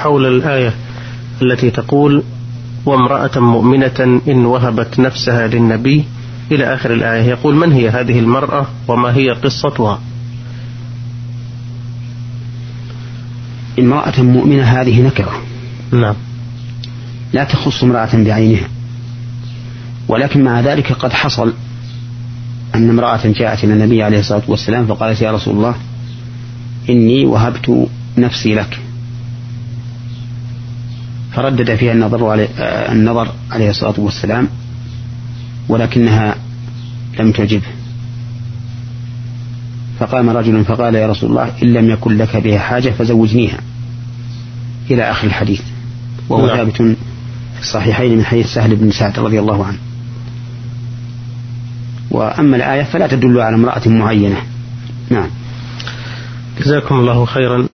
حول الآية التي تقول وامرأة مؤمنة إن وهبت نفسها للنبي إلى آخر الآية، يقول من هي هذه المرأة وما هي قصتها؟ امرأة مؤمنة هذه نكرة، نعم، لا تخص امرأة بعينها، ولكن مع ذلك قد حصل أن امرأة جاءت إلى النبي عليه الصلاة والسلام فقالت يا رسول الله إني وهبت نفسي لك، فردد فيها النظر عليه الصلاة والسلام ولكنها لم تعجبه، فقام رجل فقال يا رسول الله إن لم يكن لك بها حاجة فزوجنيها إلى آخر الحديث، وهو ثابت في الصحيحين من حديث سهل بن سعد رضي الله عنه. وأما الآية فلا تدل على امرأة معينة. نعم، جزاكم الله خيرا.